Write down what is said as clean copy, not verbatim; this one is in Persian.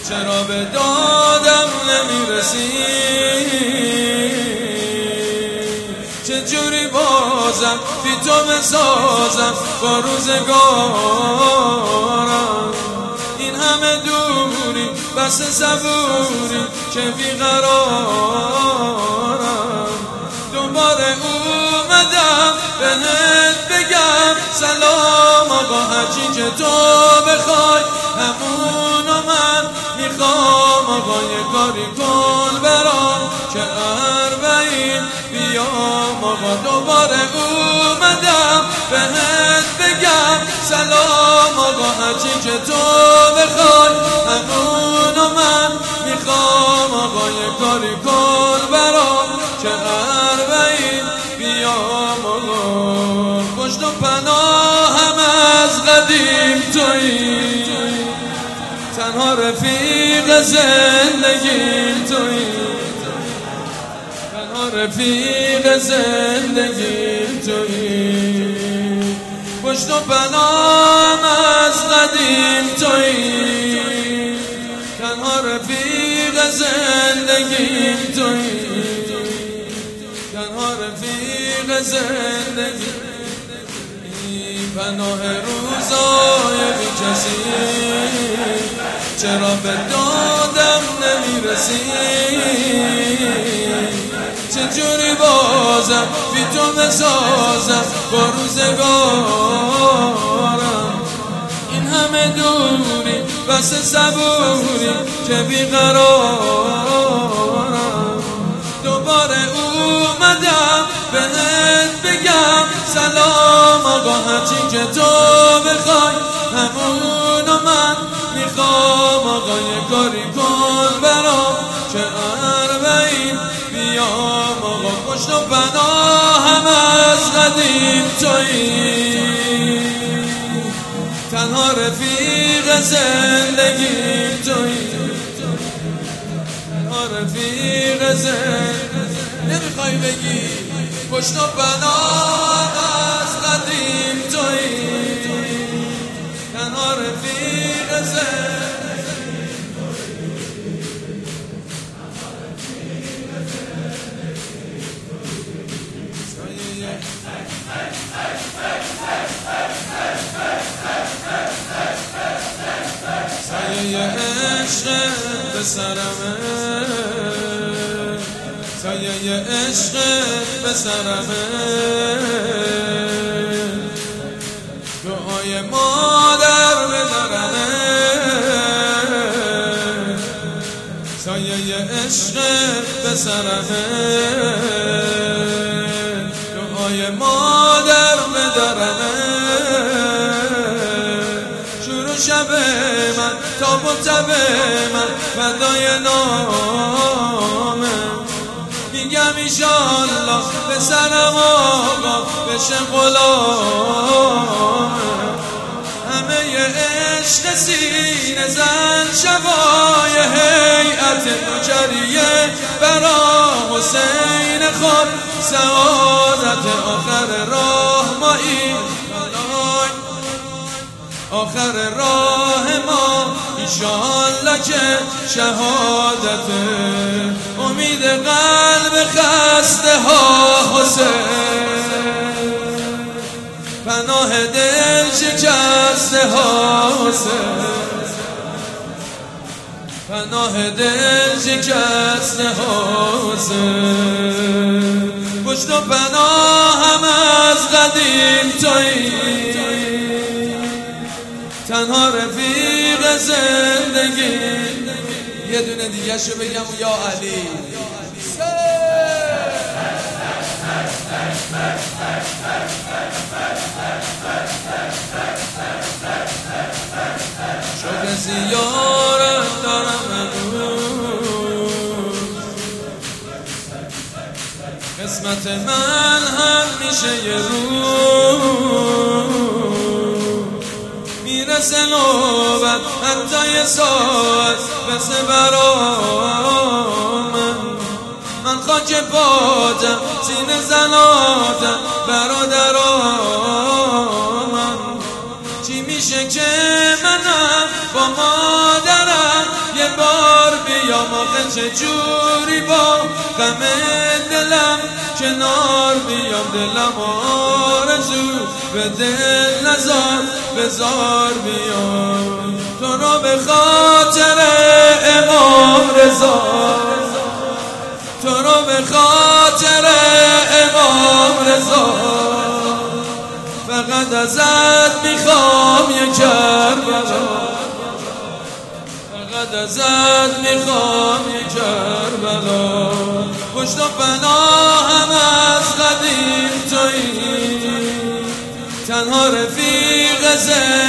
چرا به دادم نمیرسی؟ چجوری بازم بی تو بسازم با روزگارم؟ این همه دوری بس صبوری که بیقرارم. دوباره اومدم بهت بگم سلام آقا، هرچی که تو بخوای همونو من میخوام. آقا یه کاری کن برام که اربعین بیام. آقا دوباره اومدم بهت بگم سلام آقا، هرچی که تو بخوای همونو من میخوام. آقا یه کاری کن برام که اربعین بیام. آقا پشت و پناهم از قدیم تویی، تنها رفیق زندگیم تویی، تنها رفیق زندگیم تویی. پشت و پناهم از قدیم تویی، تنها رفیق زندگیم تویی، تنها رفیق زندگیم. پناه روزای بی کسی، چرا به دادم نمیرسی؟ چجوری بازم بی تو بسازم با روزگارم؟ این همه دوری بس صبوری که بیقرارم. دوباره اومدم بهت بگم سلام آقا، هرچی که تو بخوای همونو من میخوام. آقا یه کاری کن برام که اربعین بیام. آقا پشت و پناهم از قدیم تویی، تنها رفیق زندگیم تویی، تنها رفیق زندگیم. نمیخوای بگی پشت و پناهم از قدیم تویی، تنها رفیق زندگیم. سایه عشق به سرمه، سایه عشق به سرمه. دعای مادر به درمه، سایه عشق به سرمه. دعای مادر به درمه. شروع شب من تا مطب من فدای نامه. میگم ایشالله به سرم آقا بشه غلامه. همه عشق سینه زن شبای هیئت نوجریه برا حسین خود سعادت آخر راه مایی. آخر راه ما ایشالله که شهادت امید قلب خسته ها حسین، پناه دل شکسته ها حسین، پناه دل شکسته ها حسین. پشت و پناهم از قدیم تویی، تنها رفیق زندگی. یه دونه دیگه شو بگم یا علی. شوق زیارت دارم هنوز، قسمت من هم میشه یه روز. میرسه نوبت حتی یه ساعت بسه برام. من خاک پاتم سینه زناتم برادرام. چی میشه که منم با مادرم یه آخه چجوری با غم دلم کنار بیام، دلم آرزو به دل نزار بزار بیام. تو رو به خاطر امام رضا، تو رو به خاطر امام رضا، فقط ازت میخوام یک کربلا، فقط ازت میخوام یک کربلا. پشت و پناهم از قدیم تویی، تنها رفیق